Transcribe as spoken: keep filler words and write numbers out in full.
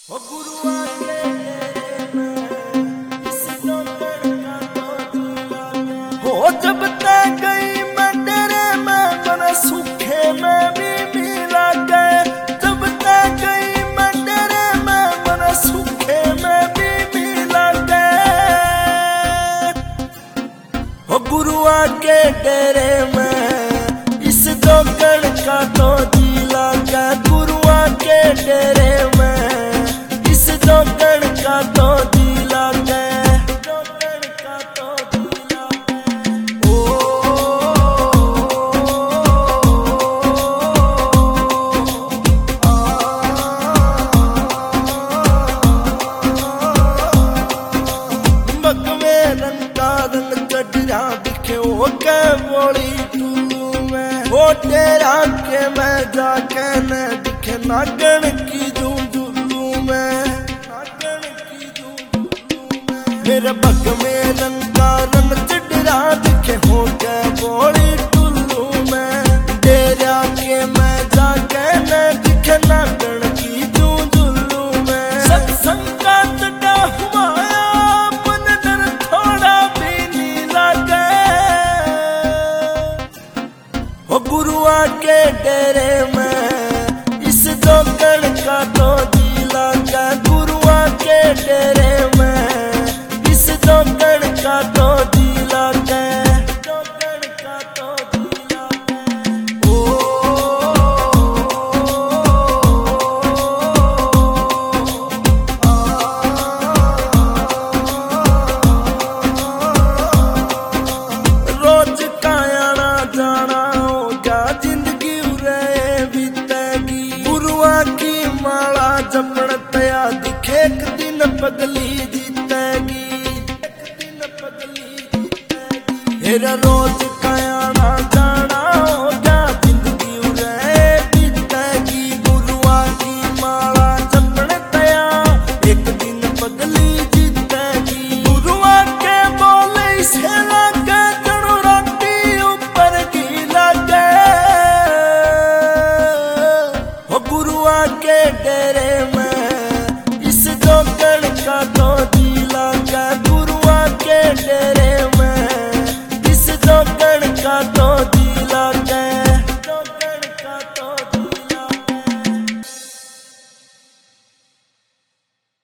हो गुरुआ के हो जब तक गई मैं तेरे में बना सूखे में भी मिला गए। जब तक गई मैं तेरे में बना सूखे में भी मिला गए। हो गुरुआ के डेरे में इस जोगड़ का तो जी लगा। गुरुआ के डेरे में इस जोगड़ का तो जी लगा। जोगड़ का तो जी लगा। ओ बग में रंग का रंग चढ़ा दिखे वो के बोली टुल्लू में। वो तेरा के मैं जाके न दिखे नागन की झुंझुलू में। नागन की झुंझुलू में मेरे बग में रंग का रंग चढ़ा दिखे हो के बोली टुल्लू में। तेरा के मैं जाके न दिखे नागन की झुंझुलू में। सत्संग का चढ़ा हुआ मन डर थोड़ा भी नहीं लगे। हो गुरुआ के डेरे में इस जोगड़ का तो जी लगा। गुरुआ के डेरे में इस जोगड़ का तो जी लगा। जोगड़ का तो जी लगा। ओ रोज का आना जाना होगा जिंदगी उरे बीतेगी। गुरुआ की माला जपड़तया दिखे एक दिन पगली जीतेगी। एक दिन पगली जीतेगी। हेरा रोज